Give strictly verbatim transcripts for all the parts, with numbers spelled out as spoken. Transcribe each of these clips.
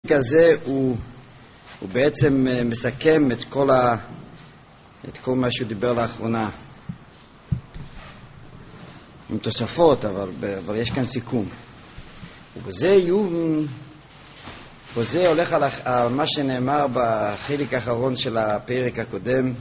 הזה הוא, הוא בעצם מסכם את כל, ה, את כל מה שהוא דיבר לאחרונה עם תוספות, אבל, אבל יש כאן סיכום. ובזה יהיו, וזה הולך על, על מה שנאמר בחלק האחרון של הפרק הקודם,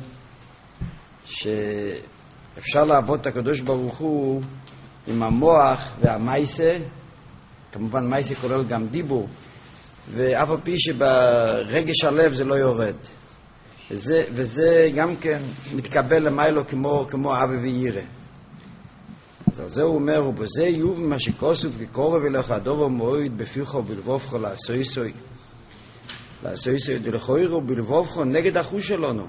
שאפשר לעבוד את הקדוש ברוך הוא עם המוח והמייסה. כמובן מייסה כולל גם דיבור, ואף על פי שברגש הלב זה לא יורד. וזה, וזה גם כן מתקבל למיילו כמו, כמו אבי וירא. אז על זה הוא אומר, ובזה יוב מה שכוסוף וקורב אליך הדובר מועיד בפיך ובלבובך לעשויסוי. לעשויסוי דלכויר ובלבובך נגד החוש שלנו.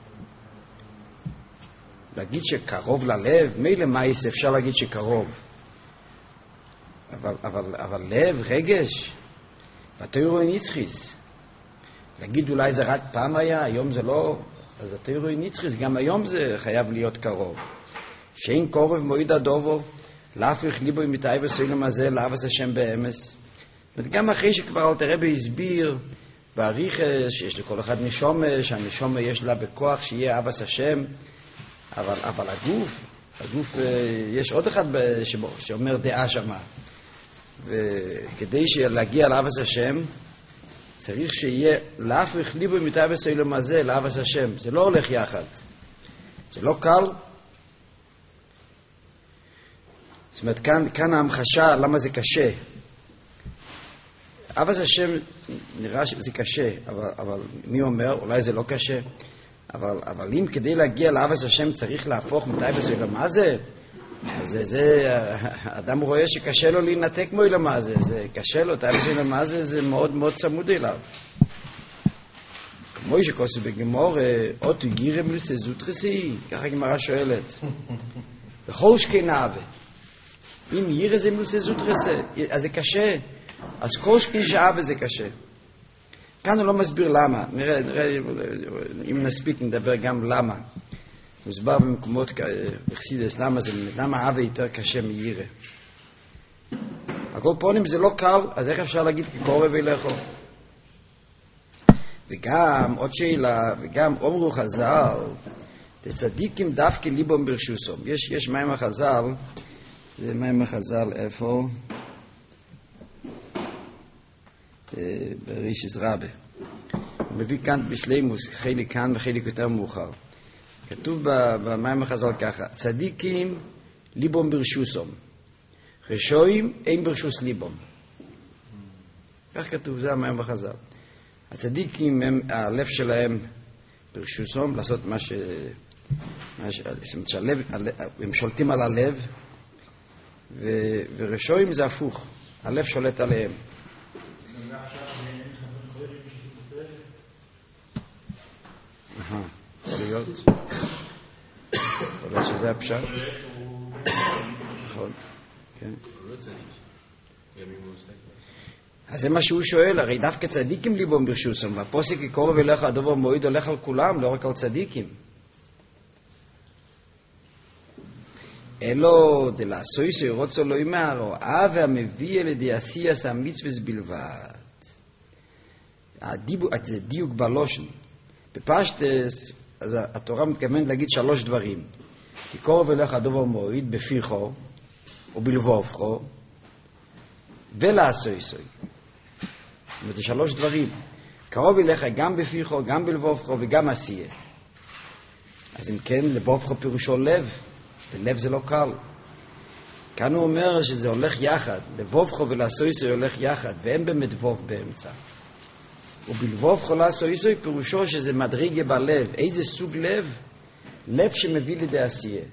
להגיד שקרוב ללב, מילא מייס אפשר להגיד שקרוב. אבל, אבל, אבל לב, רגש, והתוירו ניצחיס. להגיד אולי זה רק פעם היה, היום זה לא, אז התוירו ניצחיס, גם היום זה חייב להיות קרוב. שאין קורב מועיד הדובו, להפריך ליבו עם מתאי וסוילם הזה, לאבס השם באמס. וגם אחרי שכבר אל תראה בהסביר, והריחש, שיש לכל אחד נשומה, שהנשומה יש לה בכוח שיהיה אבס השם, אבל, אבל הגוף, הגוף, יש עוד אחד שאומר דעה שמה. וכדי להגיע לאבס השם, צריך שיהיה להפריך ליבו עם מתאי וסוילם הזה, לאבס השם. זה לא הולך יחד. זה לא קל. זאת אומרת, כאן, כאן ההמחשה, למה זה קשה. אבס השם נראה שזה קשה, אבל, אבל מי אומר? אולי זה לא קשה. אבל, אבל אם כדי להגיע לאבס השם צריך להפוך מתאי וסוילם הזה, אז זה, זה, האדם רואה שקשה לו להינתק מאילם הזה, זה קשה לו, מתאי וסוילם הזה זה מאוד מאוד צמוד אליו. כמו שכוסו בגמור, אותו גירם לסזות חסי, ככה הגמרא שואלת. בכל שכנה אבה. אם ירא זה מלסזות חסי, אז זה קשה. אז כל שכנה שאבה זה קשה. כאן הוא לא מסביר למה. נראה, נראה, אם נספיק נדבר גם למה. מוסבר במקומות בחסידות, למה זה, למה אבה יותר קשה מירא. הכל פונים זה לא קל, אז איך אפשר להגיד קורב אליך? וגם, עוד שאלה, וגם אומרו חז"ל, תצדיקים דווקא ליבם ברשוסום. יש, יש מים החז"ל, זה מים החז"ל איפה? ברישיס רבה. הוא מביא כאן בשלימוס, חלק כאן וחלק יותר מאוחר. כתוב במים החז"ל ככה, צדיקים ליבם ברשוסום. רשועים אין ברשוס ליבם. כך כתוב, זה המים החז"ל. הצדיקים הם, הלב שלהם ברשוסום, לעשות מה ש... מה ש... שהלב, הם שולטים על הלב, ו... ורשועים זה הפוך, הלב שולט עליהם. אהה, יכול להיות. יכול להיות שזה הפשט. נכון, כן. אז זה מה שהוא שואל, הרי דווקא צדיקים ליבם ברשוסם, והפוסק יקורב אליך הדובר מועיד הולך על כולם, לא רק על צדיקים. אלו דלעשויסוי רוצו לא ימר, אהבה המביא על ידי עשייס המצווס בלבד. זה דיוק בלושן. בפשטס, אז התורה מתכוונת להגיד שלוש דברים. יקורב אליך הדובר מועיד בפיחו, ובלבובכו, ולעשויסוי. זה שלוש דברים. קרוב אליך גם בפיחו, גם בלבובכו וגם עשייה. אז אם כן, לבובכו פירושו לב. ולב זה לא קל. כאן הוא אומר שזה הולך יחד. לבובכו ולעשויסוי הולך יחד, ואין באמת ווב באמצע. ובלבובכו לעשויסוי פירושו שזה מדרגה בלב. איזה סוג לב? לב שמביא לידי עשייה.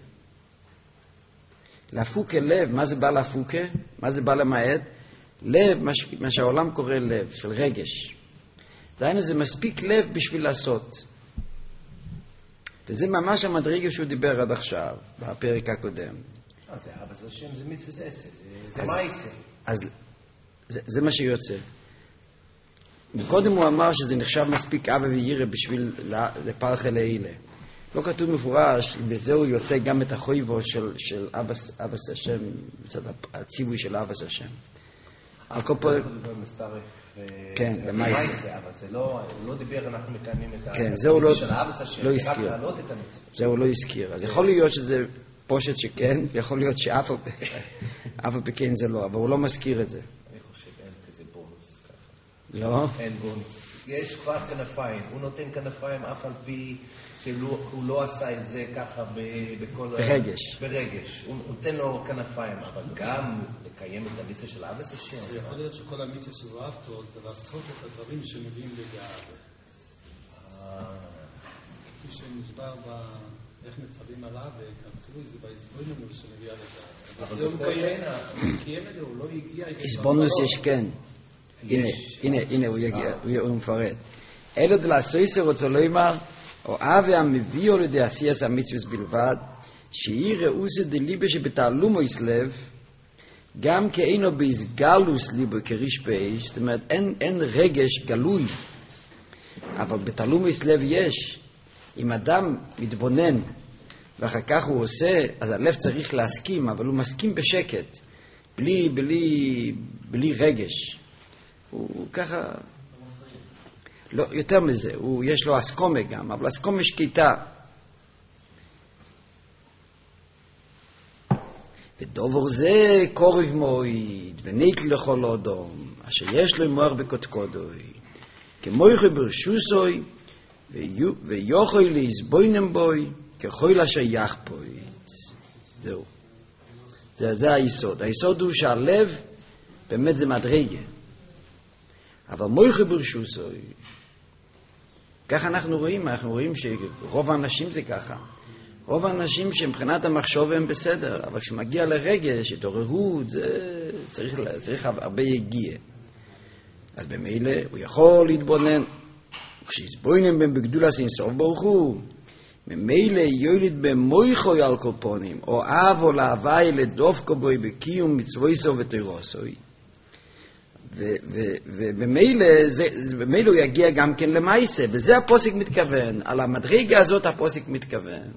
להפוקה לב, מה זה בא להפוקה? מה זה בא למעט? לב, מה, ש... מה שהעולם קורא לב, של רגש. דהיינו זה מספיק לב בשביל לעשות. וזה ממש המדרגה שהוא דיבר עד עכשיו, בפרק הקודם. זה אבס השם, זה מצווה זה עשר, זה מייסה. אז זה, זה מה שיוצא. קודם הוא אמר שזה נחשב מספיק אבא וירא בשביל לפרחה לעילה. לא כתוב מפורש, בזה הוא יוצא גם את החויבו של, של אבס, אבס השם, מצד הציווי של אבס השם. על כל פעם... כן, למעשה. אבל זה לא, הוא לא דיבר, אנחנו מקיימים את כן, זה הוא לא הזכיר. לא הזכיר. זה הוא לא הזכיר. אז יכול להיות שזה פושט שכן, ויכול להיות שאף על פי כן זה לא, אבל הוא לא מזכיר את זה. אני חושב אין כזה בונוס ככה. לא? אין בונוס. יש כבר כנפיים, הוא נותן כנפיים אף על פי שהוא לא עשה את זה ככה בכל... ברגש. ברגש. הוא נותן לו כנפיים, אבל גם לקיים את המצווה של אבס השם. יכול להיות שכל המצווה של אהבתו זה לעשות את הדברים שמביאים לגאווה. כפי שמוסבר איך מצווים עליו, וכמצווי זה בהסבונוס שמביאה לגאווה. אבל זה הוא קיים את זה, הוא לא הגיע... הסבונוס יש כן. הנה, הנה, הנה, הוא יגיע, הוא מפרט. אלו דלעשויסר רוצה לא אמר, או אבי המביאו לידי עשייס המצווס בלבד, שהיא ראוסה דליבה שבתעלומו יסלב, גם כאינו בהסגלוס ליבו כריש פייש, זאת אומרת, אין, אין רגש גלוי, אבל בתעלומו יסלב יש. אם אדם מתבונן, ואחר כך הוא עושה, אז הלב צריך להסכים, אבל הוא מסכים בשקט, בלי, בלי, בלי רגש. הוא ככה, לא, יותר מזה, הוא, יש לו אסקומה גם, אבל אסקומה שקטה. ודובר זה קורב מועיד, ונית לכל אודום, אשר יש לו מוח בקודקודוי, כמויכו ברשוסוי, ויוכוי להסבוינם בוי, ככל אשר יחפוית. זהו. זה, זה היסוד. היסוד הוא שהלב, באמת זה מדרגה. אבל מויכה ברשוסוי, ככה אנחנו רואים, אנחנו רואים שרוב האנשים זה ככה. רוב האנשים שמבחינת המחשוב הם בסדר, אבל כשמגיע לרגש, התעוררות, זה צריך, צריך הרבה יגיע. אז במילא הוא יכול להתבונן, כשיסבוינם בהם בגדולה סוף ברוך הוא, ממילא יוליד במויכוי על קופונים, או אב או להווי לדופקו בוי בקיום מצוויסו ותירוסוי. ובמילא הוא יגיע גם כן למעשה, וזה הפוסק מתכוון, על המדרגה הזאת הפוסק מתכוון.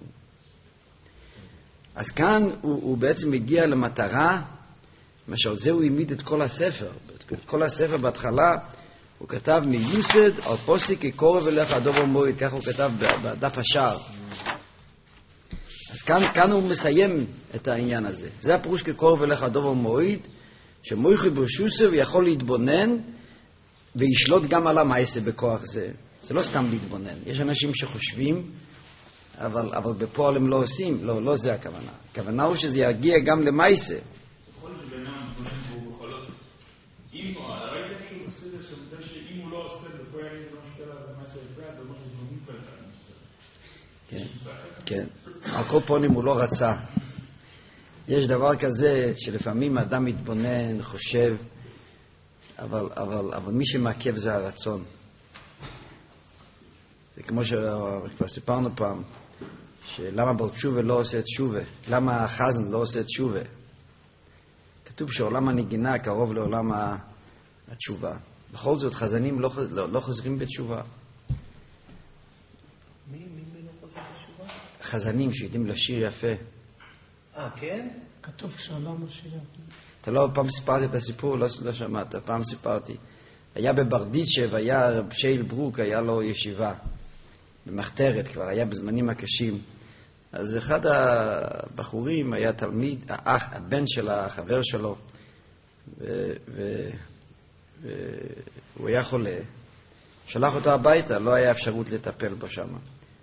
אז כאן הוא, הוא בעצם מגיע למטרה, משל זה הוא העמיד את כל הספר, את כל הספר בהתחלה, הוא כתב מיוסד על פוסק כקורב אליך הדובר מועד, כך הוא כתב בדף השער. אז כאן, כאן הוא מסיים את העניין הזה. זה הפירוש כקורב אליך הדובר מועד, שמויכי ברשוסו ויכול להתבונן וישלוט גם על המעשה בכוח זה. זה לא סתם להתבונן. יש אנשים שחושבים, אבל, אבל בפועל הם לא עושים. לא, לא זה הכוונה. הכוונה הוא שזה יגיע גם למעשה. בכל שבנם מתבונן בו בכל עושה. אם הוא, הרגע שהוא עושה זה שבודה שאם הוא לא עושה בכל ימים לא משפיע עליו במעשה יפה, זה אומר שדברים כאלה. כן, כן. על כל פונים הוא לא רצה. יש דבר כזה שלפעמים האדם מתבונן, חושב, אבל, אבל, אבל מי שמעכב זה הרצון. זה כמו שכבר סיפרנו פעם, שלמה בר תשובה לא עושה את תשובה, למה החזן לא עושה את תשובה. כתוב שעולם הנגינה קרוב לעולם התשובה. בכל זאת חזנים לא, לא, לא חוזרים בתשובה. מי, מי, מי לא חוזר בתשובה? חזנים שיודעים לשיר יפה. אה, כן? כתוב שעולם השיר. אתה לא, פעם סיפרתי את הסיפור, לא, לא שמעת, פעם סיפרתי. היה בברדיצ'ב, היה רב שייל ברוק, היה לו ישיבה. במחתרת כבר, היה בזמנים הקשים. אז אחד הבחורים היה תלמיד, האח, הבן של החבר שלו, והוא היה חולה. שלח אותו הביתה, לא היה אפשרות לטפל בו שם.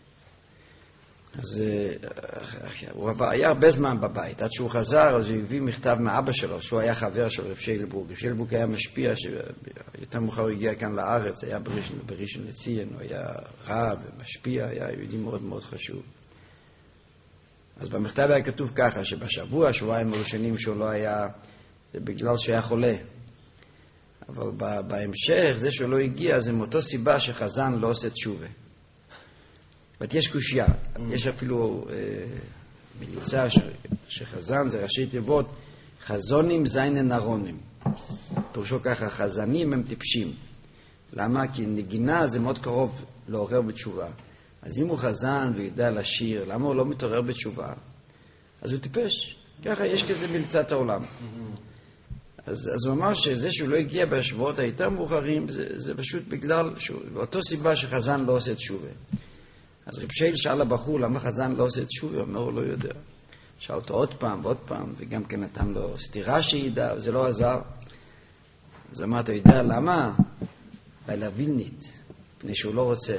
אז הוא היה הרבה זמן בבית. עד שהוא חזר, אז הוא הביא מכתב מאבא שלו, שהוא היה חבר של רב שיילבורג. רב שיילבורג היה משפיע, שיותר מאוחר הוא הגיע כאן לארץ, היה בראשון, בראשון לציון, הוא היה רב ומשפיע, היה יהודי מאוד מאוד חשוב. אז במכתב היה כתוב ככה, שבשבוע, שבועיים הראשונים שהוא לא היה, זה בגלל שהיה חולה. אבל בהמשך, זה שהוא לא הגיע, זה מאותו סיבה שחזן לא עושה תשובה. ואת יש קושיה, יש אפילו אה, מליצה ש, שחזן זה ראשי תיבות, חזונים זיינן ארונים. פירושו ככה, חזנים הם טיפשים. למה? כי נגינה זה מאוד קרוב לעורר בתשובה. אז אם הוא חזן ויודע לשיר, למה הוא לא מתעורר בתשובה? אז הוא טיפש. ככה יש כזה מליצת העולם. אז, אז הוא אמר שזה שהוא לא הגיע בשבועות היותר מאוחרים, זה, זה פשוט בגלל, באותו סיבה שחזן לא עושה תשובה. אז רב שייל שאל הבחור למה חזן לא עושה תשובה, הוא אומר, הוא לא יודע. שאל אותו עוד פעם ועוד פעם, וגם כן נתן לו סתירה שידע, וזה לא עזר. אז אמר, אתה יודע למה? בעלה וילנית, פני שהוא לא רוצה.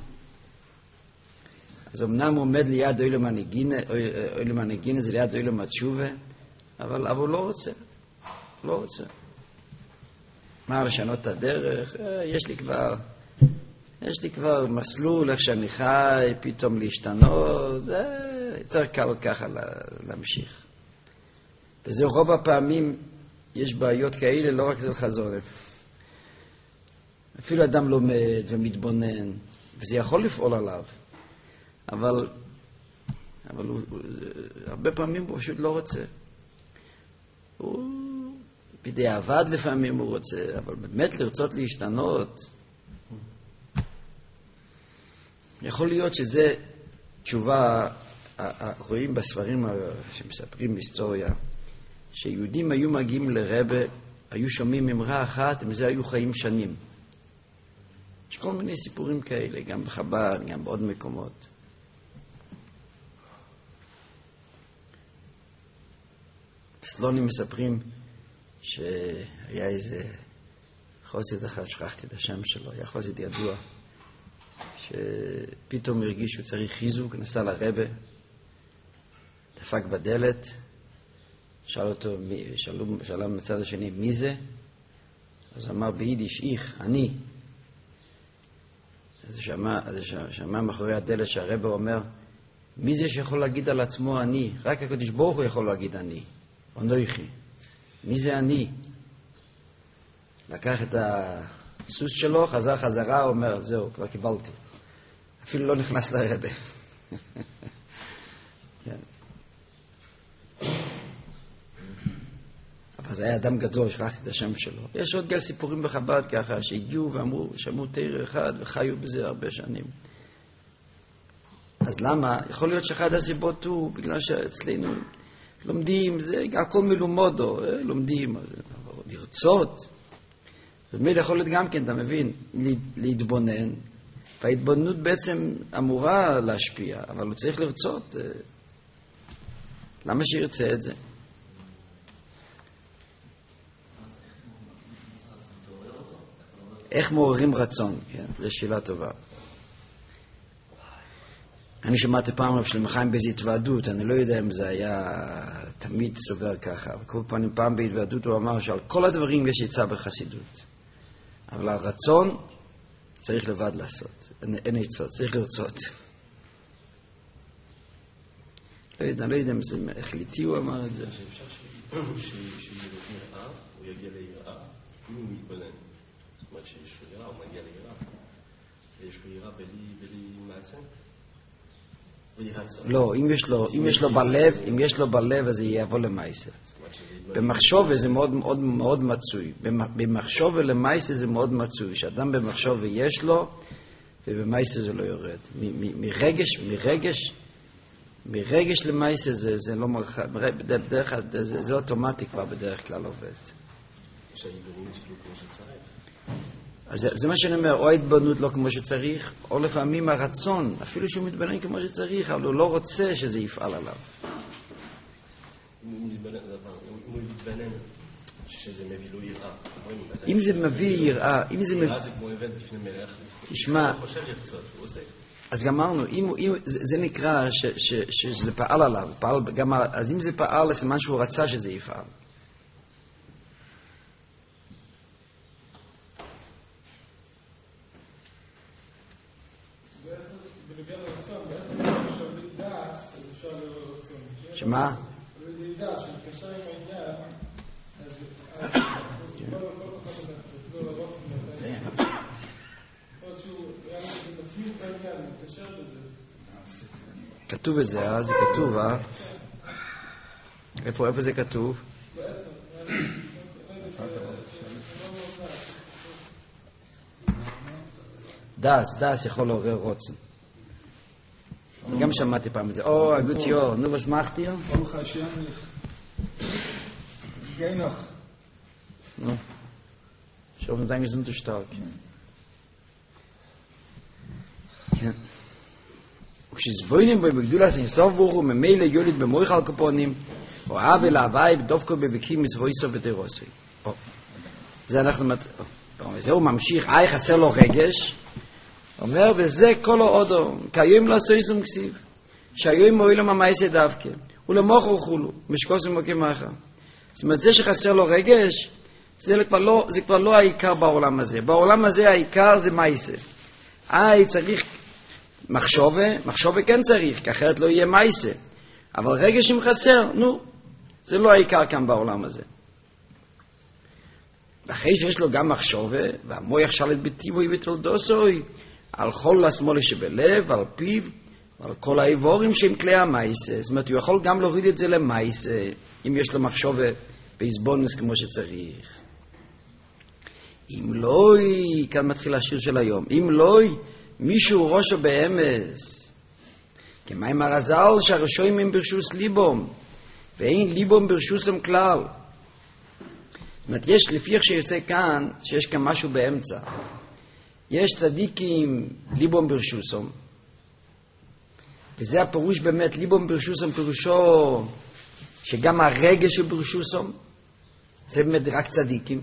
אז אמנם הוא עומד ליד אוילם הנגינה, אוילם הנגינה זה ליד אוילם התשובה, אבל, אבל הוא לא רוצה. לא רוצה. מה, לשנות את הדרך? יש לי כבר, יש לי כבר מסלול איך שאני חי, פתאום להשתנות, זה יותר קל ככה להמשיך. וזה רוב הפעמים יש בעיות כאלה, לא רק זה לחזור. אפילו אדם לומד ומתבונן, וזה יכול לפעול עליו, אבל, אבל הוא, הרבה פעמים הוא פשוט לא רוצה. הוא בדיעבד לפעמים הוא רוצה, אבל באמת לרצות להשתנות, יכול להיות שזה תשובה, רואים בספרים שמספרים היסטוריה, שיהודים היו מגיעים לרבה, היו שומעים אמרה אחת, ומזה היו חיים שנים. יש כל מיני סיפורים כאלה, גם בחב"ד, גם בעוד מקומות. בסלונים מספרים שהיה איזה חוסד אחד, שכחתי את השם שלו, היה חוסד ידוע, שפתאום הרגיש שהוא צריך חיזוק, נסע לרבה, דפק בדלת, שאל אותו, שאלו, שאלה מצד השני, מי זה? אז אמר ביידיש, איך, אני. אז שמע, אז שמע מאחורי הדלת שהרבה אומר, מי זה שיכול להגיד על עצמו אני? רק הקדוש ברוך הוא יכול להגיד אני. אנוכי. מי זה אני? לקח את הסוס שלו, חזר חזרה, אומר, זהו, כבר קיבלתי. אפילו לא נכנס לרבה. כן. אבל זה היה אדם גדול, שכחתי את השם שלו. יש עוד גל סיפורים בחב"ד ככה, שהגיעו ואמרו, שמעו תורה אחד וחיו בזה הרבה שנים. אז למה? יכול להיות שאחד הסיבות הוא, בגלל שאצלנו לומדים, זה הכל מלומדו, לומדים, לרצות. זאת אומרת, יכול להיות גם כן, אתה מבין, להתבונן, וההתבוננות בעצם אמורה להשפיע, אבל הוא צריך לרצות. למה שירצה את זה? איך מעוררים רצון? כן, זו שאלה טובה. אני שמעתי פעם רב שלמה חיים באיזו התוועדות, אני לא יודע אם זה היה תמיד סובר ככה, אבל כל פעם, פעם בהתוועדות הוא אמר שעל כל הדברים יש עצה בחסידות. אבל הרצון צריך לבד לעשות, אין, אין עצות, צריך לרצות. לא יודע, לא יודע אם זה החליטי הוא אמר את זה. שאפשר שיראה, הוא יגיע ליראה, אם הוא מתבונן. זאת אומרת שיש לו יראה, הוא מגיע ליראה. ויש לו יראה בלי מעשה. לא, אם יש לו, אם יש לו בלב, אם יש לו בלב, אז זה יבוא למעשה. במחשוב זה מאוד מאוד מאוד מצוי. במחשוב ולמעשה זה מאוד מצוי. שאדם במחשוב ויש לו, ובמעשה זה לא יורד. מרגש, מרגש, מרגש למעשה זה זה לא מרחק. בדרך כלל זה זה אוטומטי כבר בדרך כלל עובד. אז זה מה שאני אומר, או ההתבוננות לא כמו שצריך, או לפעמים הרצון, אפילו שהוא מתבונן כמו שצריך, אבל הוא לא רוצה שזה יפעל עליו. אם הוא מתבונן, שזה מביא לו יראה. אם זה מביא יראה, אם זה מביא... יראה זה כמו עבד לפני מלך. תשמע... הוא חושב לרצות, הוא עושה. אז גמרנו, זה נקרא שזה פעל עליו, אז אם זה פעל, לסימן שהוא רצה שזה יפעל. שמה? הוא ידע שמתקשר עם העניין, אז לא לא לא לא לא עוד שהוא היה מצמיד את העניין, מתקשר בזה. כתוב בזה, אה? זה כתוב, אה? איפה, איפה זה כתוב? דס, דס יכול לעורר רוצן. גם שמעתי פעם את זה. או, גוט יור, נו, was macht ihr? ברוך השם, גינוך. No. Ich hoffe, dann sind wir stark. Ja. וכשזבוינים בו בגדולת אינסוף ברוך הוא ממילא יוליד במויך על קופונים או אהבה להוואי דווקא בבקים מצבויסו ותירוסי. זה אנחנו זהו ממשיך, אי חסר לו רגש, אומר וזה כל העודו כיום לעשו איסום כסיב שהיום מועילו ממייסי דווקא ולמוכו חולו משקוסים מוקמחה. זאת אומרת זה שחסר לו רגש זה כבר לא, זה כבר לא העיקר בעולם הזה. בעולם הזה העיקר זה מייסה. אי צריך מחשבה, מחשבה כן צריך, כי אחרת לא יהיה מייסה. אבל רגש אם חסר, נו, זה לא העיקר כאן בעולם הזה. ואחרי שיש לו גם מחשבה, והמוח שלט בטיבוי ותולדוסוי, על כל השמאלי שבלב, על פיו, ועל כל האיבורים שהם כלי המייסה. זאת אומרת, הוא יכול גם להוריד את זה למייסה, אם יש לו מחשבה והסבונוס כמו שצריך. אם לא, כאן מתחיל השיר של היום, אם לא, מישהו ראשו באמס. כמים הרזל שהרשויים הם ברשוס ליבום, ואין ליבום ברשוסם כלל. זאת אומרת, יש לפי איך שיוצא כאן, שיש כאן משהו באמצע. יש צדיקים ליבום ברשוסם, וזה הפירוש באמת, ליבום ברשוסם פירושו שגם הרגש הוא ברשוסם, זה באמת רק צדיקים.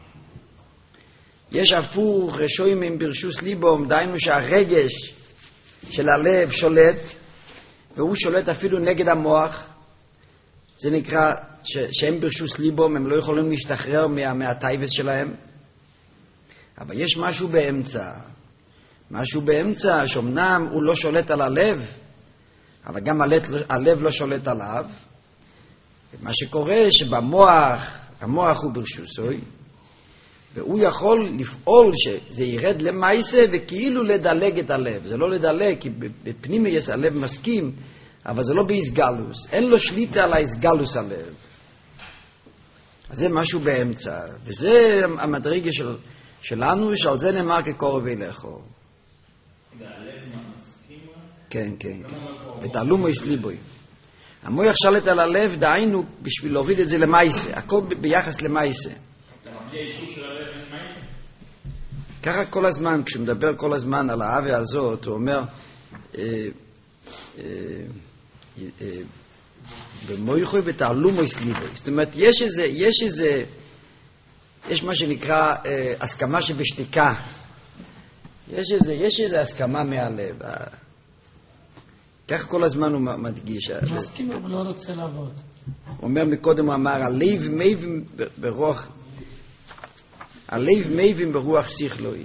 יש הפוך, רשויים הם ברשוס ליבום, דיינו שהרגש של הלב שולט, והוא שולט אפילו נגד המוח. זה נקרא ש- שהם ברשוס ליבום, הם לא יכולים להשתחרר מה- מהטייבס שלהם. אבל יש משהו באמצע. משהו באמצע, שאומנם הוא לא שולט על הלב, אבל גם הלב, הלב לא שולט עליו. מה שקורה שבמוח, המוח הוא ברשוסוי, והוא יכול לפעול שזה ירד למייסה וכאילו לדלג את הלב. זה לא לדלג, כי בפנימי יש הלב מסכים, אבל זה לא באיסגלוס. אין לו שליטה על האיסגלוס הלב. אז זה משהו באמצע. וזה המדרגה של, שלנו, שעל זה נאמר כקורב אליכו. והלב מסכים? כן, כן, כן. ותעלו מויס ליבוי. המוח שלט על הלב, דהיינו בשביל להוריד את זה למייסה. הכל ב- ביחס למייסה. בלי האישור של הלב אין מייסה? ככה כל הזמן, כשהוא מדבר כל הזמן על האהבה הזאת, הוא אומר, אה, אה, אה, במויכוי ותעלו מויס ליבוי. זאת אומרת, יש איזה, יש איזה, יש מה שנקרא אה, הסכמה שבשתיקה. יש איזה, יש איזה הסכמה מהלב. אה, כך כל הזמן הוא מדגיש. מסכים אבל לא רוצה לעבוד. הוא אומר מקודם, הוא אמר, הלב מייבים ברוח, הלב מייבים ברוח שכלוי.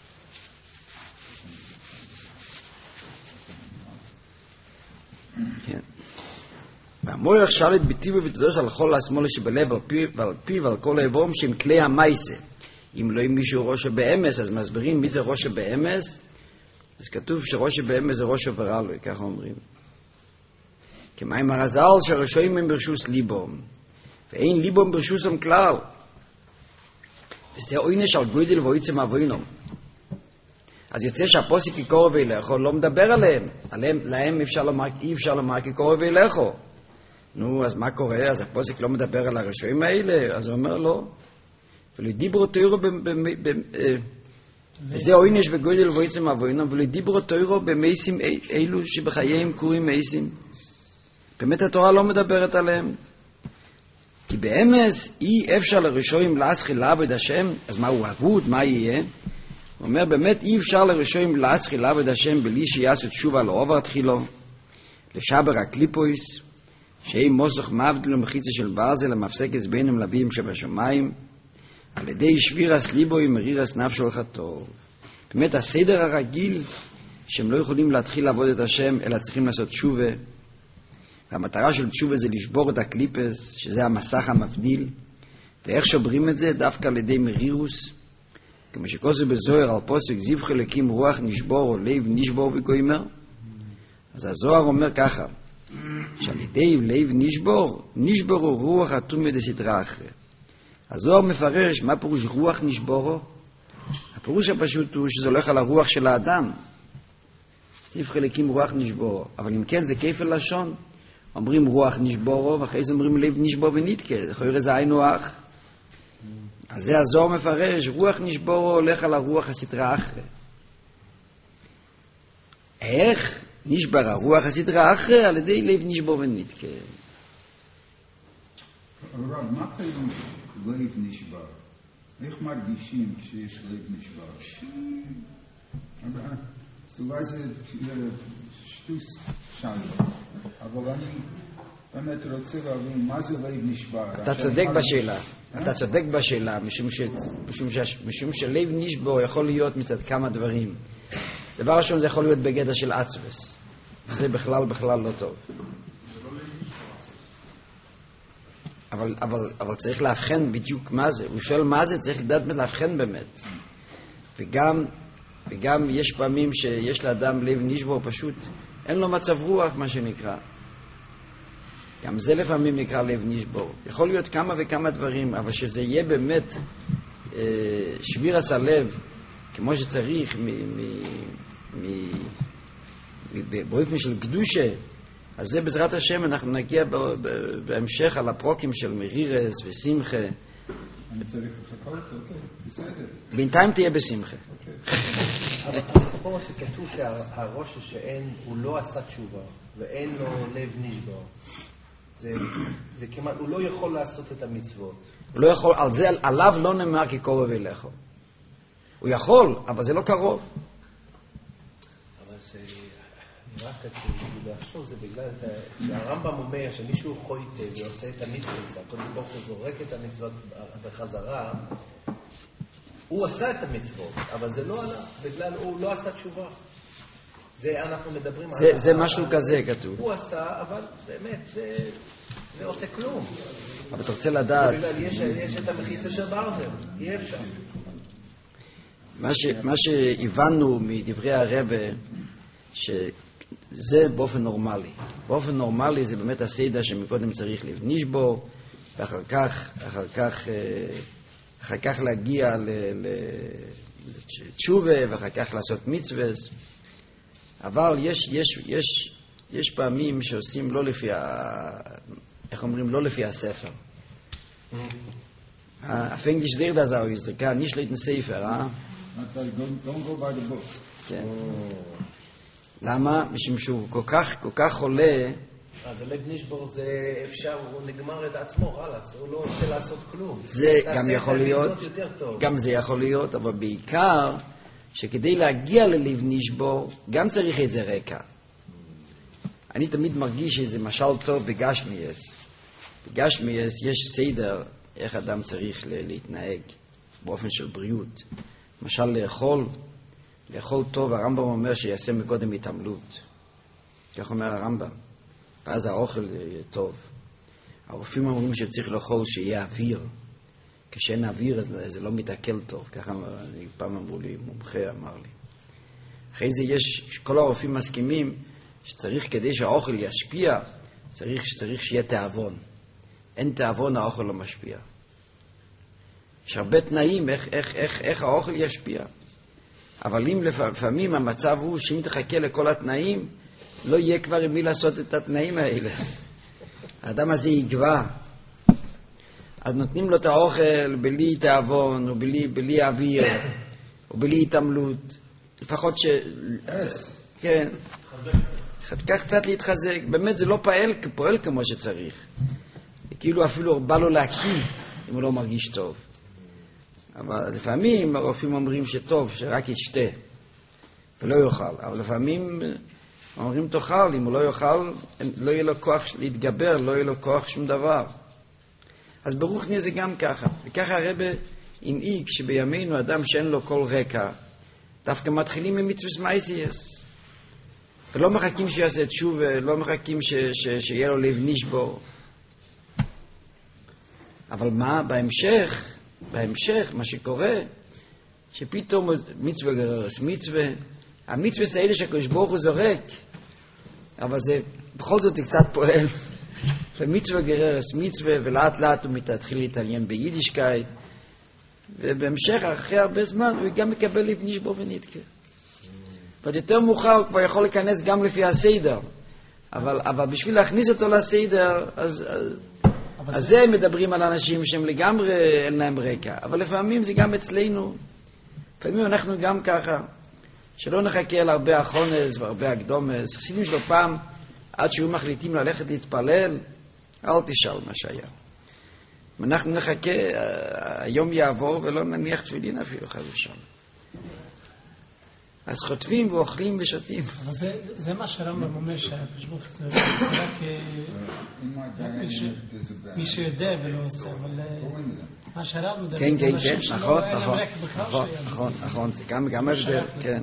כן. והמוח שלט בטיבו ותדוס על כל השמאל שבלב ועל פיו ועל פיו ועל כל האיבורים שהם כלי המייסה. אם לא עם מישהו ראשו באמס, אז מסבירים מי זה ראשו באמס. אז כתוב שראשו באמס זה ראשו ורלוי, ככה אומרים. כמים הרזל שהרשויים הם ברשוס ליבום, ואין ליבום ברשוסם כלל. וזה עונש על גודל ואויצם אבוינום. אז יוצא שהפוסק כקורב אליכו לא מדבר עליהם. עליהם להם אפשר לומר, אי אפשר לומר כקורב אליכו. נו, אז מה קורה? אז הפוסק לא מדבר על הרשויים האלה? אז הוא אומר לא. ולדיברו תוירו וזה עונש וגודל ואויצם אבוינום, ולדיברו תוירו במייסים אלו שבחייהם קוראים מייסים. באמת התורה לא מדברת עליהם. כי באמס אי אפשר לרשויים להסחיל לעבוד השם, אז מה הוא עבוד? מה יהיה? הוא אומר, באמת אי אפשר לרשויים להסחיל לעבוד השם בלי שיעשו תשובה לעובר תחילו, לשבר הקליפויס, שהיא מוסך מבדל ומחיצה של ברזל למפסקת בינם לביאים שבשמיים, על ידי שבירס ליבוי מרירס נפשו לחטוב. באמת הסדר הרגיל שהם לא יכולים להתחיל לעבוד את השם, אלא צריכים לעשות תשובה. והמטרה של תשובה זה לשבור את הקליפס, שזה המסך המבדיל, ואיך שוברים את זה? דווקא על ידי מרירוס, כמו שכוסו בזוהר על פוסק זיווך אלוקים רוח נשבור או לב נשבור וקוימר. אז הזוהר אומר ככה, שעל ידי לב נשבור, נשברו רוח התומי דסתרא אחרי. הזוהר מפרש מה פירוש רוח נשבורו. הפירוש הפשוט הוא שזה הולך על הרוח של האדם. זיווך אלוקים רוח נשבורו, אבל אם כן זה כפל לשון. אומרים רוח נשבורו, ואחרי זה אומרים לב נשבור ונתקה. זה חויר איזה היינו אח. אז זה הזוהר מפרש, רוח נשבורו הולך על הרוח הסדרה אחרי. איך נשבר הרוח הסדרה אחרי? על ידי לב נשבור ונתקה. הרב, מה פירוש לב נשבר? איך מרגישים כשיש לב נשבר? אז אולי זה שטוס שם, אבל אני באמת רוצה להבין מה זה לב נשבר. אתה צודק בשאלה, אתה צודק בשאלה, משום שלב נשבור יכול להיות מצד כמה דברים. דבר ראשון, זה יכול להיות בגדר של עצבס. זה בכלל, בכלל לא טוב. אבל, אבל, אבל צריך להבחן בדיוק מה זה. הוא שואל מה זה, צריך לדעת להבחן באמת. וגם, וגם יש פעמים שיש לאדם לב נשבור פשוט, אין לו מצב רוח, מה שנקרא. גם זה לפעמים נקרא לב נשבור. יכול להיות כמה וכמה דברים, אבל שזה יהיה באמת אה, שביר עשה לב, כמו שצריך, באופן של קדושה, אז זה בעזרת השם אנחנו נגיע בהמשך על הפרוקים של מרירס ושמחה. אני צריך לחכות, אוקיי, בסדר. בינתיים תהיה בשמחה. אבל פה שכתוב שהראש שאין, הוא לא עשה תשובה, ואין לו לב נשבר. זה כמעט, הוא לא יכול לעשות את המצוות. הוא לא יכול, על זה, עליו לא נאמר כי קרוב אליך. הוא יכול, אבל זה לא קרוב. אבל זה, נראה כתוב, לחשוב, זה בגלל שהרמב"ם אומר שמישהו חויטה ועושה את המצוות, הקדוש ברוך הוא זורק את המצוות בחזרה, הוא עשה את המצוות, אבל זה לא עלה, בגלל הוא לא עשה תשובה. זה אנחנו מדברים זה, על... זה משהו כזה כתוב. הוא עשה, אבל באמת, זה, זה עושה כלום. אבל אתה רוצה לדעת... בגלל יש, יש את המחיצה של ברזל, אי אפשר. מה, ש, מה שהבנו מדברי הרבה, שזה באופן נורמלי. באופן נורמלי זה באמת הסדר שמקודם צריך לבניש בו, ואחר כך, אחר כך, אחר כך להגיע לתשובה, ואחר כך לעשות מצווה. אבל יש, יש, יש, יש פעמים שעושים לא לפי, ה, איך אומרים, לא לפי הספר. הפנגיש זיר da זהו ist, kann nicht lesen Sefer, אה? Don't go by the book. כן. למה? משום שהוא כל כך, כל כך חולה. אז הלב נשבור זה אפשר, הוא נגמר את עצמו, חלאס, הוא לא רוצה לעשות כלום. זה גם יכול להיות, גם זה יכול להיות, אבל בעיקר שכדי להגיע ללב נשבור, גם צריך איזה רקע. אני תמיד מרגיש איזה משל טוב בגשמיאס. בגשמיאס יש סדר איך אדם צריך להתנהג באופן של בריאות. למשל לאכול, לאכול טוב, הרמב"ם אומר שיעשה מקודם התעמלות. כך אומר הרמב"ם. ואז האוכל יהיה טוב. הרופאים אומרים שצריך לאכול שיהיה אוויר. כשאין אוויר זה לא מתעכל טוב. ככה פעם אמרו לי, מומחה אמר לי. אחרי זה יש, כל הרופאים מסכימים שצריך כדי שהאוכל ישפיע, צריך, צריך שיהיה תאבון. אין תאבון, האוכל לא משפיע. יש הרבה תנאים איך, איך, איך, איך האוכל ישפיע. אבל אם לפעמים המצב הוא שאם תחכה לכל התנאים, לא יהיה כבר עם מי לעשות את התנאים האלה. האדם הזה יגבע. אז נותנים לו את האוכל בלי תאבון, או בלי, בלי אוויר, או בלי התעמלות. לפחות ש... כן. כך קצת להתחזק. באמת זה לא פועל, פועל כמו שצריך. כאילו אפילו בא לו להקיא אם הוא לא מרגיש טוב. אבל לפעמים הרופאים אומרים שטוב, שרק ישתה ולא יאכל. אבל לפעמים אומרים תאכל, אם הוא לא יאכל, לא יהיה לו כוח להתגבר, לא יהיה לו כוח שום דבר. אז ברוחני זה גם ככה. וככה הרב הנהיג שבימינו אדם שאין לו כל רקע, דווקא מתחילים ממצוות מייסיאס. ולא מחכים שיעשה תשובה, לא מחכים ש, ש, שיהיה לו לב נשבור. אבל מה בהמשך, בהמשך מה שקורה, שפתאום מצווה גררס מצווה, המצווה זה אלה שהקדוש ברוך הוא זורק, אבל זה בכל זאת זה קצת פועל. ומצווה גררס מצווה, ולאט לאט הוא מתחיל להתעניין ביידישקייט, ובהמשך אחרי הרבה זמן הוא גם מקבל לב נשבור ונתקה. ועוד יותר מאוחר הוא כבר יכול להיכנס גם לפי הסדר, אבל, אבל בשביל להכניס אותו לסדר, אז... אז... אז זה מדברים על אנשים שהם לגמרי אין להם רקע, אבל לפעמים זה גם אצלנו, לפעמים אנחנו גם ככה, שלא נחכה על הרבה החונס והרבה הקדומס. חסידים שלו פעם, עד שהיו מחליטים ללכת להתפלל, אל תשאל מה שהיה. אנחנו נחכה, היום יעבור ולא נניח תפילין אפילו חד ושם. אז חוטפים ואוכלים ושותים. אבל זה, זה מה שהרמב"ם אומר, שהפשבוף זה רק מי שיודע ולא עושה, אבל מה שהרמב"ם מדבר, כן, זה כן, אנשים כן, שלא נכון, אין להם נכון, רקע בכלל נכון, שהיה. נכון, נכון, זה גם, גם הבדל, כן.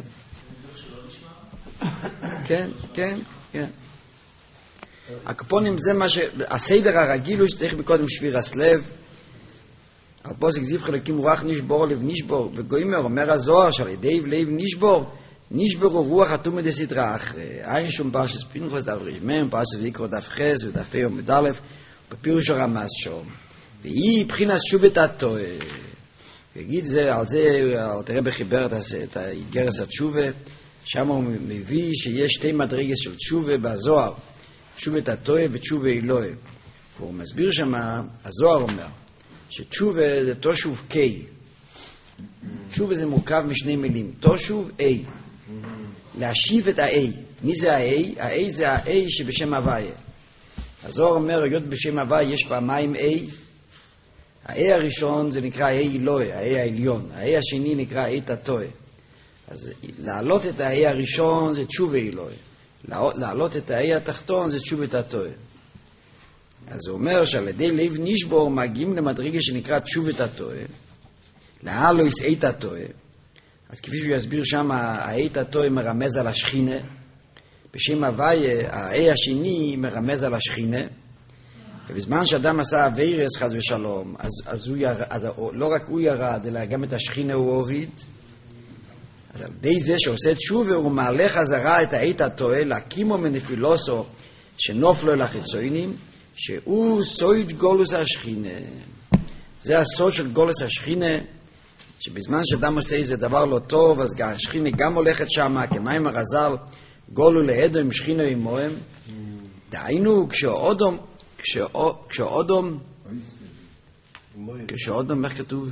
כן, כן, כן. הקופונים זה מה ש... הסדר הרגיל הוא שצריך מקודם שבירס לב, על פוסק זיו חלקים רוח נשבור לב נשבור, וגוימר אומר הזוהר שעל ידי לב נשבור, נשברו רוח התומא דסדרה אחרי. אין שום פרשת פנחס דף רמ"ם, פרשת ויקרא דף חס ודף ה' עמוד א', בפירוש הרמ"ס שום. והיא מבחינת שובת התועה. ויגיד זה, על זה, על תראה בחיבר את האיגרס התשובה, שם הוא מביא שיש שתי מדרגות של תשובה בזוהר, תשובת התועה ותשובה אלוהי. והוא מסביר שם, הזוהר אומר, שתשובה זה תושוב קי. תשובה זה מורכב משני מילים, תושוב אי. להשיב את האי. מי זה האי? האי זה האי שבשם הוויה. הזוהר אומר, היות בשם הוויה יש פעמיים אי. האי הראשון זה נקרא האי אלוהי, האי העליון. האי השני נקרא האי תתועה. אז להעלות את האי הראשון זה תשובה אלוהי. להעלות את האי התחתון זה תשובה תתועה. אז הוא אומר שעל ידי לב נשבור מגיעים למדרגה שנקרא תשובת התועה, להלויס אית התועה. אז כפי שהוא יסביר שם, האית התועה מרמז על השכינה, בשם הוויה, האי השני מרמז על השכינה, ובזמן שאדם עשה אביירס חס ושלום, אז, אז, הוא יר, אז לא רק הוא ירד, אלא גם את השכינה הוא הוריד. אז על ידי זה שעושה תשובה, הוא מעלה חזרה את האית התועה, להקימו מנפילוסו שנופלו אל החיצונים, שהוא סוד גולוס השכינה. זה הסוד של גולוס השכינה, שבזמן שאדם עושה איזה דבר לא טוב, אז השכינה גם הולכת שם, כמים הרזל, גולו לעדו עם שכינה עמוהם. דהיינו, כשאודום, כשאודום, כשאודום, איך כתוב?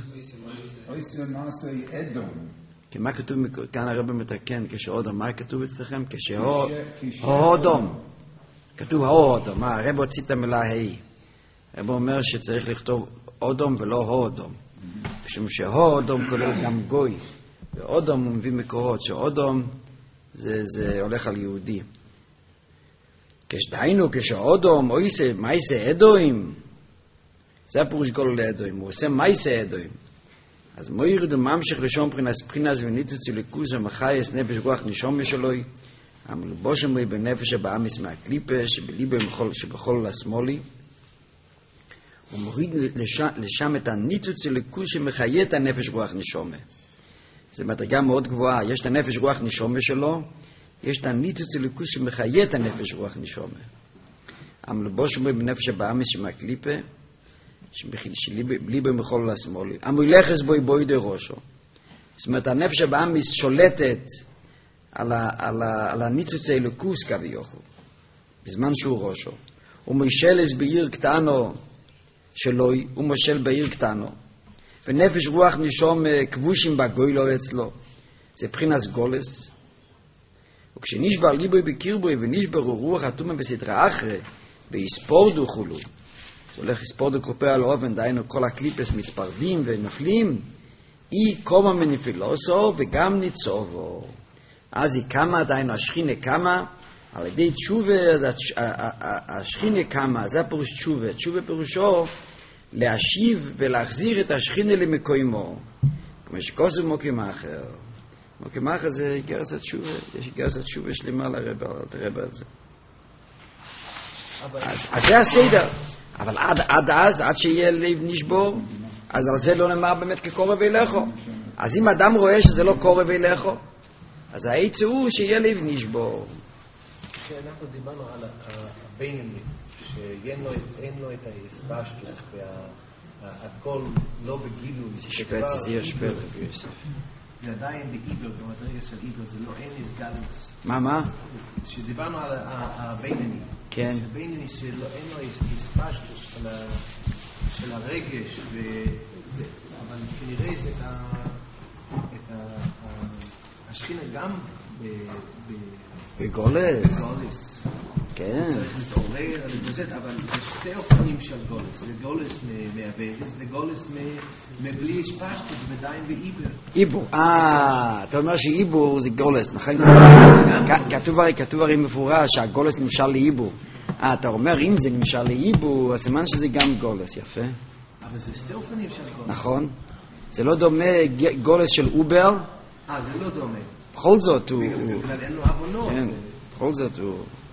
מה כתוב, כאן הרב מתקן, כשאודום, מה כתוב אצלכם? כשאודום. כתוב האודום, מה, הרב הוציא את המילה ההיא. הרב אומר שצריך לכתוב אודום ולא האודום. משום שהאודום כולל גם גוי, ואודום הוא מביא מקורות, שאודום זה, זה הולך על יהודי. כשדהיינו, כשאודום, או יעשה, מה יעשה אדוים? זה הפירוש גולו לאדוים, הוא עושה מה יעשה אדוים. אז מוירד וממשיך לשום בחינס, בחינס וניתוץ וליקוס ומחייס נפש רוח נשום משלוי, המלובושם בו בנפש הבאמיס מהקליפה שבליבו שבכל השמאלי, הוא מוריד לשם, לשם את הניצוץ הליכוז שמחיה את הנפש רוח נשומה. זו מדרגה מאוד גבוהה. יש את הנפש רוח נשומה שלו, יש את הניצוץ הליכוז שמחיה את הנפש רוח נשומה. המלובושם בו בנפש הבאמיס מהקליפה שבליבו בכל השמאלי, המולכס בו בוי די ראשו. זאת אומרת, הנפש הבאמיס שולטת על, ה, על, ה, על הניצוץ האלוקוס כביכול, בזמן שהוא ראשו. הוא מושלס בעיר קטנו שלוי, הוא מושל בעיר קטנו. ונפש רוח נשום כבושים בגוילו אצלו. זה בחינס גולס. וכשנשבר ליבוי בקרבוי ונשברו רוח התומה בסדרה אחרי, ויספורדו חולו. זה הולך יספורדו כלפי על האופן, דהיינו כל הקליפס מתפרדים ונפלים. אי קומה מנפילוסו וגם ניצובו. אז היא קמה, עדיין השכינה קמה, על ידי תשובה, אז השכינה קמה, זה הפירוש תשובה. תשובה פירושו להשיב ולהחזיר את השכינה למקוימו. כמו שכוסו מוקים אחר. מוקים אחר זה גרס התשובה, יש גרס התשובה שלמה לרבא על זה. אז, אז זה הסדר. אבל עד, עד אז, עד שיהיה לב נשבור, אז על זה לא נאמר באמת כקורב אליכו. אז אם אדם רואה שזה לא קורב אליכו, אז העץ הוא שיהיה לב נשבור. כשאנחנו דיברנו על הבינוני, שאין לו את ההספשטות, והכל לא בגילוי. זה שפץ, זה יהיה שפץ. זה עדיין באיבר, במדרגה של איבר, זה לא אין הסגלוס. מה, מה? כשדיברנו על הבינוני, כן. שבינוני שאין לו הספשטות של של הרגש, וזה, אבל כנראה את ה... את ה... השכינה גם ב... בגולס. בגולס. כן. צריך להתעורר, להתבזת, אבל יש שתי אופנים של גולס. זה גולס מהוורס, זה גולס מבלי השפשת, זה עדיין באיבר. איבור. אה, אתה אומר שאיבור זה גולס, נכון? כתוב הרי, כתוב הרי מפורש שהגולס נמשל לאיבור. אה, אתה אומר אם זה נמשל לאיבור, הסימן שזה גם גולס, יפה. אבל זה שתי אופנים של גולס. נכון. זה לא דומה גולס של אובר. אה, זה לא דומה. בכל זאת הוא... בגלל זה, בגלל אין לו אבונות. כן, בכל זאת הוא...